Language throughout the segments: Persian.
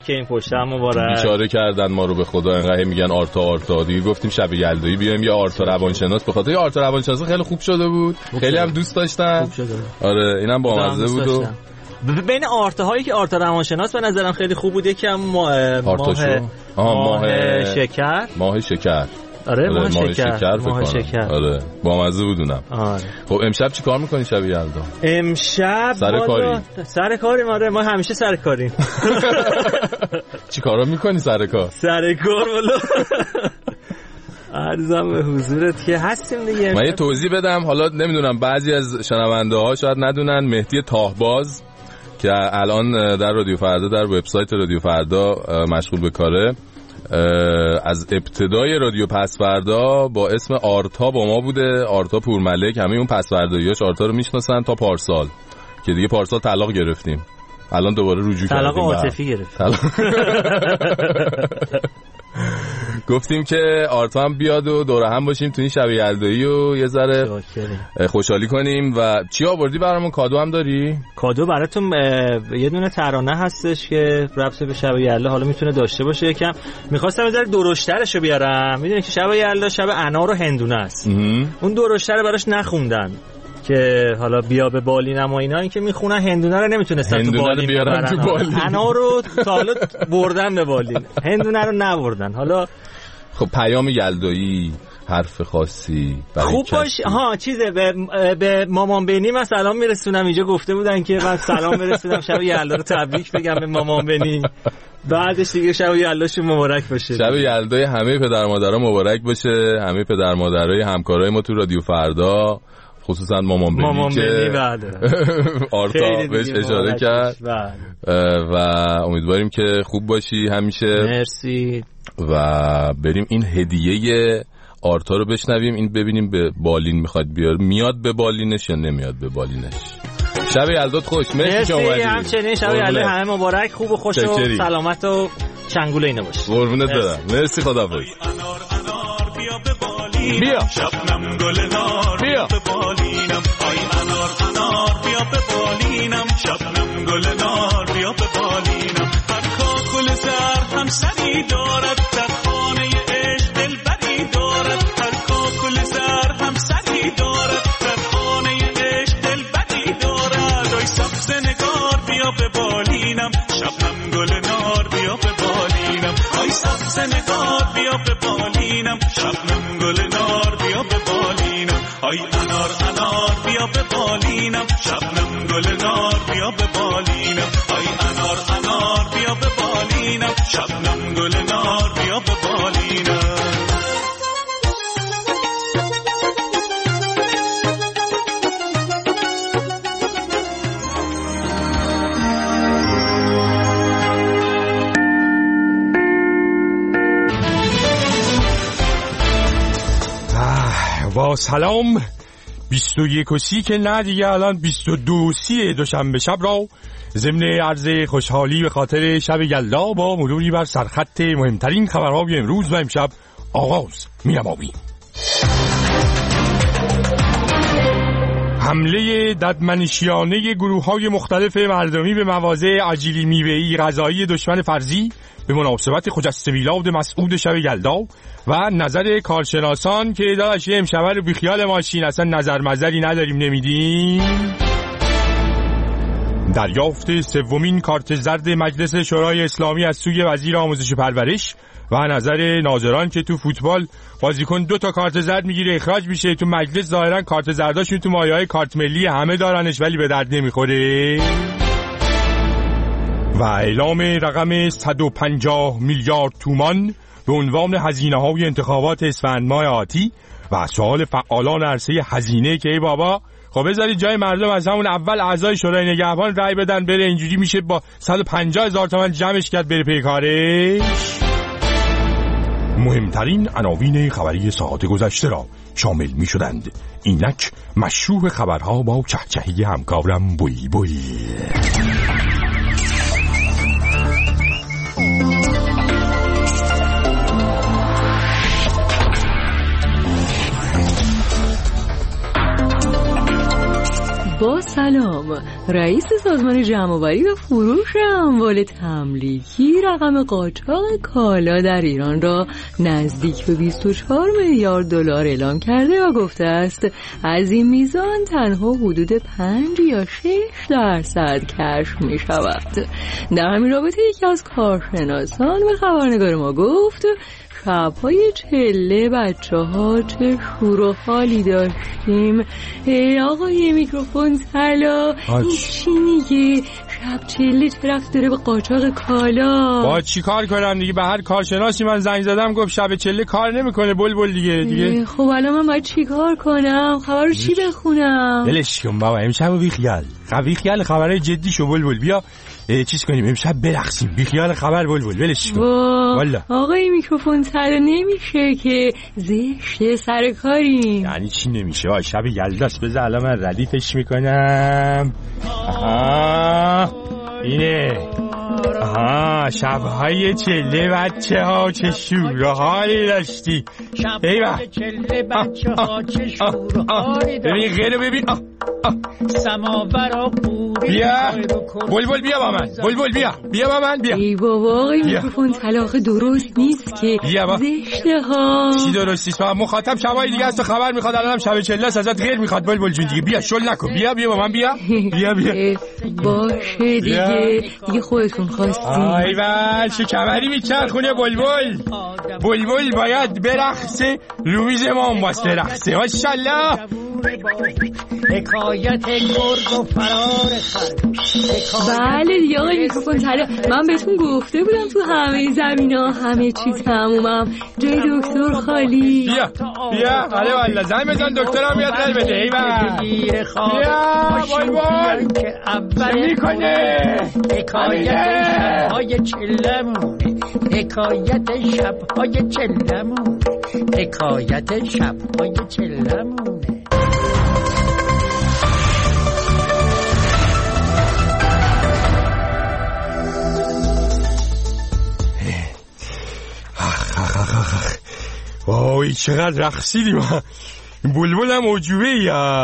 این پشت هم مبارک. بیچاره کردن ما رو به خدا، انقدر میگن آرتا دیگه گفتیم شب یلدایی بیایم یه آرتا روانشناس، به خاطر آرتا روانشناس خیلی خوب شده بود، خیلی هم دوست داشتن. آره اینم بامزه بود. و بین آرتاهایی که آرتا روانشناس به نظرم خیلی خوب بود، یکی هم ماه شکر. ماه شکر. آره ماه شکر. آره بامزه بود اونم. آره. خب امشب چی کار میکنی شب یلدا؟ امشب سر کاریم. آره ما همیشه سر کاریم. چی کارا میکنی سر کار؟ سر کار والا عرضم به حضورت که هستیم دیگه. من یه توضیح بدم، حالا نمیدونم بعضی از شنونده ها شاید ندونن، مهدی تاهباز که الان در رادیو فردا، در وبسایت رادیو فردا مشغول به کاره، از ابتدای رادیو پسوردا با اسم آرتا با ما بوده، آرتا پورملک. همه اون پسورداییاش آرتا رو میشناسن تا پارسال که دیگه پارسال طلاق گرفتیم، الان دوباره رجوع کردیم، طلاق عاطفی گرفتیم. گفتیم که آرتا هم بیاد و دوره هم باشیم تو این شب یلدایی و یه ذره خوشحالی کنیم. و چی آوردی برامون؟ کادو هم داری؟ کادو براتون یه دونه ترانه هستش که ربط به شب یلدا حالا میتونه داشته باشه. یکم می‌خواستم یه ذره درشترشو بیارم، میدونی که شب یلدا شب انار و هندونه است. اون درشتر براش نخوندن که حالا بیا به بالینم و اینا، این که میخونن هندونه رو نمیتونستن تو بالین بیارن تو بالین. انار رو تا حالا بردن به بالین، هندونه رو نبردن. حالا خب پیام یلدایی، حرف خاصی خوب باش. چیزه به مامان بنی من سلام میرسونم. اینجا گفته بودن که من سلام برسونم شب یلدا رو تبریک بگم به مامان بنی، بعدش دیگه شب یلداشون مبارک باشه. شب یلدای همه پدر مادرها مبارک باشه، همه پدر مادرای همکارای ما تو رادیو فردا، خصوصا مامان بنی که آرتا بهش اشاره کرد. و امیدواریم که خوب باشی همیشه. مرسی. و بریم این هدیه آرتا رو بشنویم، این ببینیم به بالین میخواد میاد به بالینش یا نمیاد به بالینش. شب یلدات خوش. مرسی همچنین شب یلدا همه مبارک، خوب و خوش و سلامت و چنگوله اینا باش. قربونت برم. مرسی، خداحافظ. بیا شبنم گل نار بیا به بالینم، آی انار بیا به بالینم، شبنم گل نار بیا به بالینم. هر کاکل زرد هم سری دارد، در خانه عشق دلبری دارد. هر کاکل زرد هم سری دارد، در خانه عشق دلبری دارد. آی سبز نگار بیا به بالینم، شبنم گل نار بیا به بالینم، آی سبز نگار بیا به بالینم، شبنم گل نار بیا به بالینم، آی انار بیا به بالینم، شبنم گل نار بیا به بالینم، آی انار بیا به بالینم، شبنم گل نار بیا به بالینم. با سلام 21 که نه دیگه الان 22 دوشنبه شب را ضمن عرض خوشحالی به خاطر شب یلدا با مروری بر سرخط مهمترین خبرهای امروز و امشب آغاز می‌نماییم. حمله ددمنشیانه گروه‌های مختلف مردمی به مواضع عجیلی میوه‌ای غذایی دشمن فرضی به مناسبت خجسته میلاد مسعود شب یلدا و نظر کارشناسان که داداش امشب رو بیخیال ماشین، اصلا نظری نداریم نمیدیم. دریافت سومین کارت زرد مجلس شورای اسلامی از سوی وزیر آموزش و پرورش و نظر ناظران که تو فوتبال بازیکن 2 تا کارت زرد میگیره اخراج میشه، تو مجلس ظاهرا کارت زرداشون تو مایه‌های کارت ملی همه دارنش ولی به درد نمیخوره. و اعلام رقم 150 میلیارد تومان به عنوان هزینه‌های انتخابات اسفند ماه آتی و سوال فعالان عرصه هزینه که ای بابا خب بذارید جای مردم از همون اول اعضای شورای نگهبان رای بدن بره، اینجوری میشه با 150,000 تومان جمعش کرد بره پی کارش. مهمترین عناوین خبری ساعت گذشته را شامل می شدند. اینک مشروع خبرها با چهچهی همکارم بوی بوی. با سلام، رئیس سازمان جمع‌آوری و فروش اموال تملیکی رقم قاچاق کالا در ایران را نزدیک به 24 میلیارد دلار اعلام کرده و گفته است از این میزان تنها حدود 5 یا 6% کشف می شود. در همین رابطه یکی از کارشناسان به خبرنگار ما گفت شب‌های چله بچه‌ها چه شور و حالی داشتیم. آقای میکروفون طلا، این چی میگه؟ شب چله چه رفت داره به قاچاق کالا؟ با چی کار کنم دیگه؟ به هر کارشناسی من زنگ زدم گفت شب چله کار نمیکنه بلبل دیگه. خب الان من باید چی کار کنم؟ خبر رو چی بخونم؟ ولش کن بابا، امشب بی خیال خبرای جدی شو بلبل. بیا چیز کنیم امشب برقصیم، بی خیال خبر بلبل، ولش کن. والا آقای میکروفون طلا نمیشه که زشت سر کاریم. یعنی چی نمیشه؟ شب یلداست، بذار الان من ردیفش میکنم. اینه شب‌های چله بچه‌ها چه شور و حالی داشتی. شب‌های چله بچه‌ها چه شور و حالی داشتی. ببین غیره ببین. سماورا پوری بیا بلبل، بیا با من بلبل، بیا با من، بیا. ای بابا آقای میکروفون طلاق درست نیست که، زشته ها. چی درست نیست؟ مخاطب شبای دیگه است و خبر میخواد، الانم شب چله است ازت غیر میخواد بلبل جون دیگه. بیا شل نکن، بیا با من، بیا. باشه دیگه خودتون خواستین. ایول چه کمری میچرخونه بلبل باید برقصه، رومیز ما هم باست برقصه. ماشاءالله. حکایت گرگ و فرار خرگوش. بله دیگه آقای میکروفون طلا، من بهتون گفته بودم تو همه زمینا همه چی تمومم، جای دکتر خالی. بیا بله والله زنگ بزن دکترم بیاد رای بده. ایول بیا بلبل که اول میکنه. حکایت شب‌های چلمونه، حکایت شب‌های چلمونه، حکایت شب‌های چلمونه. وای چقدر رقصیدیم. این بلبل هم عجوبه یا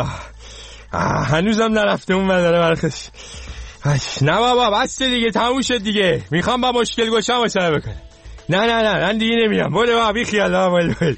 هنوزم نرفته اون مداره برخش. نه بابا بس دیگه، تموم شد دیگه. میخوام با مشکل گوشم مصاحبه کنم. نه من دیگه نمیام. بله بابا بی خیال بلبل.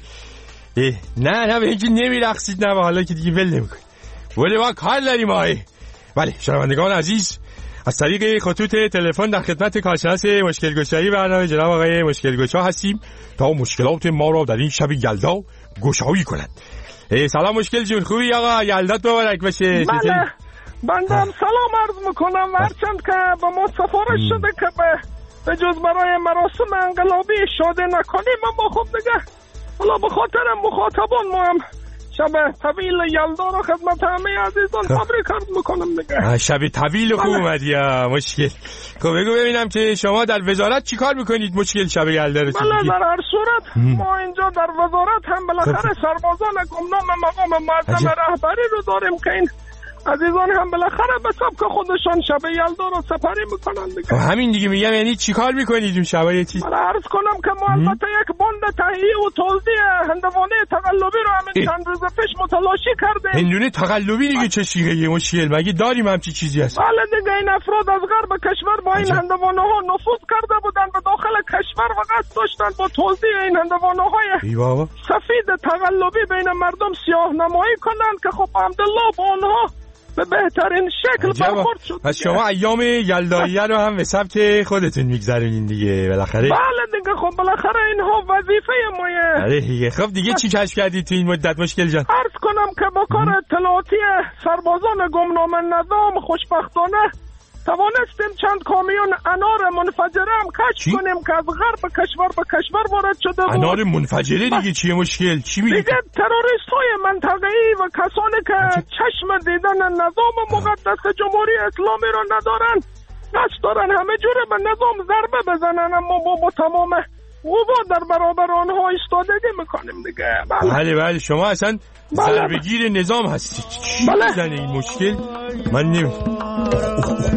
نه به اینکه نمیرقصید، نه حالا که دیگه ول نمیکنی. بله بابا کار داریم آقای. بله شنوندگان عزیز، از طریق خطوط تلفن در خدمت کارشناس مشکل گشایی برنامه جناب آقای مشکل گشا هستیم تا مشکلات ما را در این شب یلدا گشایی کنند. سلام مشکل جون، خوبی آقا؟ یلدات مبارک باشه. بله بندم سلام عرض میکنم. هرچند که به ما سفارش شده که به جز برای مراسم انقلابی شاده نکنیم، اما خب دیگه حالا به خاطر مخاطبان ما هم شب طویل یلدا رو خدمت همه عزیزان تبریک عرض میکنم دیگه. شب طویل خوب اومدی مشکل. خب بگو ببینم که شما در وزارت چی کار میکنید مشکل شب یلدا رو؟ بله در هر صورت ما اینجا در وزارت هم بالاخره سربازان گمنام مقام معظم رهبری رو داریم که این عزیزان هم بالاخره به سبک خودشان شب یلدا رو سپری میکنن دیگه. همین دیگه میگم، یعنی چی کار میکنید اون شبای چی؟ من عرض کنم که ما البته یک بند تهیه و توزیع هندوانه تقلبی رو همین چند روز پیش متلاشی کردیم. هندونه تقلبی دیگه چه شیغه مشکل؟ مگه داریم همچی چیزی هست؟ بله دیگه این افراد از غرب کشور با این هندوانه ها نفوذ کرده بودن به داخل کشور و قصد داشتن با توزیع این هندوانه های سفید تقلبی بین مردم سیاه نمایی کنن که خب الحمدلله با اونها به بهترین شکل برخورد شد. پس شما ایام یلداییه رو هم به سبک خودتون میگذرونین دیگه بالاخره. بله دیگه خب بالاخره اینها وظیفه مایه. آره دیگه. خب دیگه چی کشف کردید تو این مدت مشکل جان؟ عرض کنم که با کار اطلاعاتی سربازان گمنام نظام خوشبختانه توانستیم چند کامیون انار منفجره هم کشف کنیم که از غرب کشور به کشور وارد شده بود. انار منفجره دیگه چیه مشکل؟ چی میگی؟ دیگه تروریست های منطقه‌ای و کسانی که چشم دیدن نظام مقدس جمهوری اسلامی را ندارن قصد دارن همه جوره به نظام ضربه بزنن، اما ما با تمام قوا در برابر آنها ایستادگی میکنیم دیگه. بله شما اصلا ضربه‌گیر نظام هستید. چی میزنه این مشکل؟ من نمی‌فهمم.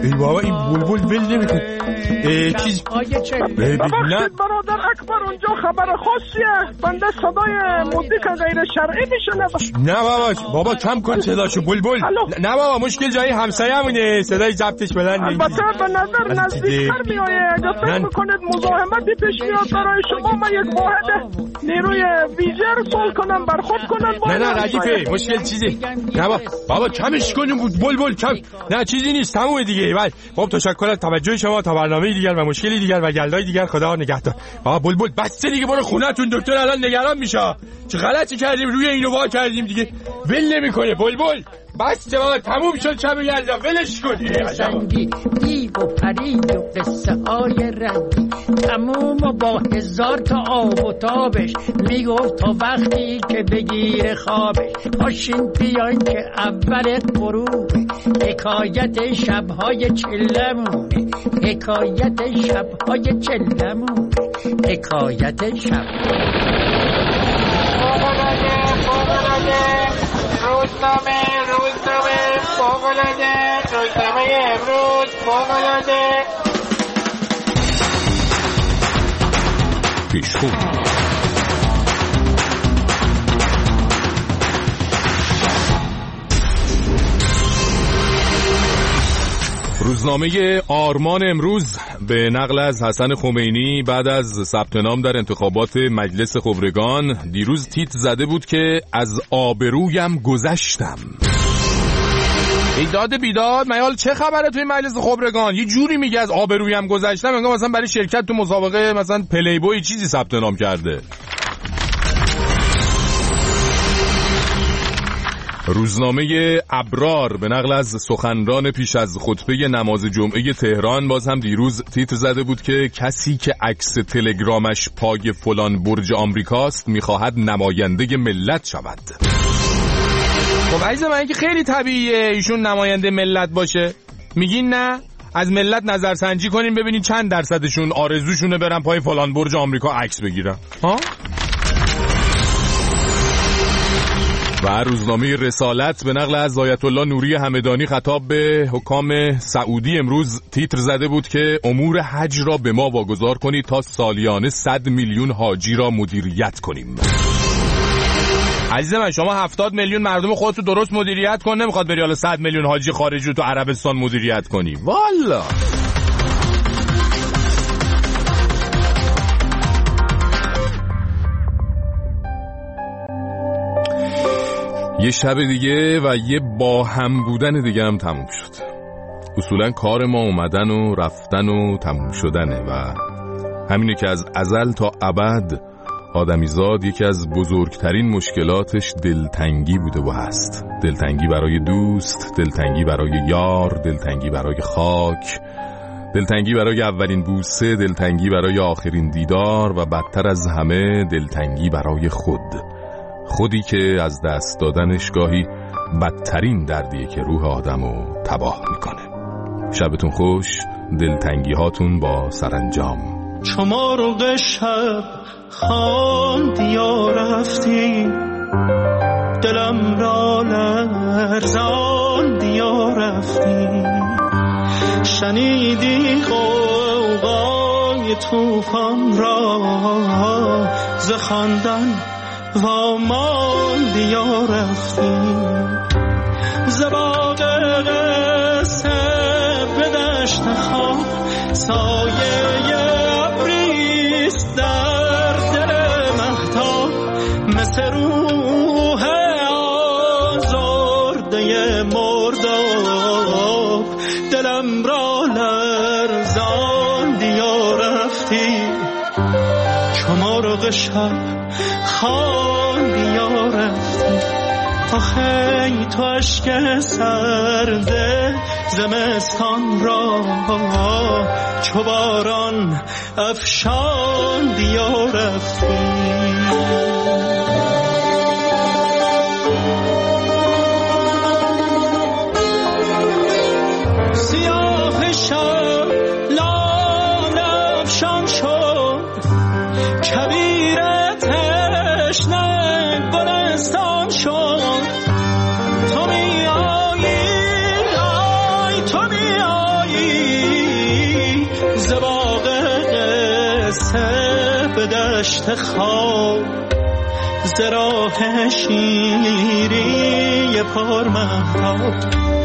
ای بابا این بلبل ول نمیکنه. چیز ببخشید برادر اکبر اونجا خبر خاصیه. بنده صدای موزیک غیر شرعی میشنوم. نه بابا کم کن صداشو بلبل. نه بابا مشکل جای همسایه‌مونه، صدای ضبطش بلند. البته به نظر نزدیکتر میایه. اگه فکر میکنید مزاحمتی پیش میاد برای شما، من یک واحد نیروی ویژه ارسال کنم برخورد کنم. نه ردیفه مشکل چیزی. نه بابا کمش کنیم بلبل کم. نه چیزی نیست تمومه دیگه. خب تشکر از توجه شما تا برنامه دیگر و مشکلی دیگر و گلای دیگر. خدا نگهدار. بابا بلبل بس دیگه، برو خونه‌تون، دکتر الان نگران میشه. چه غلطی کردیم روی اینو وا کردیم دیگه. ول نمیکنه بلبل. بس بابا تموم شد شب یلدا، ولش کن. رنگی دیو و پری و قصه های رنگی تموم و با هزار تا آب و تابش میگفت تا وقتی که بگیر خوابش. پاشین بیاین که اول غروبه، حکایت شبهای چلمونه، حکایت شبهای چلمونه، حکایت شب. روزنامه فوق‌العاده، روزنامه امروز فوق‌العاده. پیشخون روزنامه آرمان امروز به نقل از حسن خمینی بعد از ثبت نام در انتخابات مجلس خبرگان دیروز تیتر زده بود که از آبرویم گذشتم. ای داد بیداد میال چه خبره توی مجلس خبرگان؟ یه جوری میگه از آبرویم گذشتم انگار مثلا برای شرکت تو مسابقه مثلا پلی بوی چیزی ثبت نام کرده. روزنامه ابرار به نقل از سخنران پیش از خطبه نماز جمعه تهران باز هم دیروز تیتر زده بود که کسی که عکس تلگرامش پای فلان برج آمریکاست میخواهد نماینده ملت شود. خب عزیز من که خیلی طبیعیه ایشون نماینده ملت باشه. میگین نه؟ از ملت نظرسنجی کنیم ببینین چند درصدشون آرزوشونه برن پای فلان برج آمریکا عکس بگیرن. ها؟ و روزنامه رسالت به نقل از آیت الله نوری همدانی خطاب به حکام سعودی امروز تیتر زده بود که امور حج را به ما واگذار کنید تا سالیانه 100 میلیون حاجی را مدیریت کنیم. عزیز من شما 70 میلیون مردم خودتو درست مدیریت کن، نمیخواد بری حالا 100 میلیون حاجی خارجی رو تو عربستان مدیریت کنی. والا یه شب دیگه و یه با هم بودن دیگه هم تموم شد. اصولا کار ما اومدن و رفتن و تموم شدنه و همینه که از ازل تا ابد آدمیزاد یکی از بزرگترین مشکلاتش دلتنگی بوده و هست. دلتنگی برای دوست، دلتنگی برای یار، دلتنگی برای خاک، دلتنگی برای اولین بوسه، دلتنگی برای آخرین دیدار و بدتر از همه دلتنگی برای خودی که از دست دادنش گاهی بدترین دردیه که روح آدمو تباه میکنه. شبتون خوش، دلتنگی هاتون با سرانجام. شما رو به شب خواندی یا رفتی، دلم را لرزاندی یا رفتی، شنیدی غوغای طوفان را ز خواندن و ماندی یا رفتی، ز باغ قصه به دشت خواب سایه ابریست در دل مهتاب، مثل روح آزرده مرداب، دلم را لرزاندی یا رفتی، شما رو شب خواندی یا رفتی، آخی تو عشق سرده زمستان را چو باران افشاندی یا رفتی. سیاه شب لاله افشان شد، کبیر تشنه گلستان شد، تو می آیی آی تو می آیی برسه به دشت خواب ز راه شیری پر مهتاب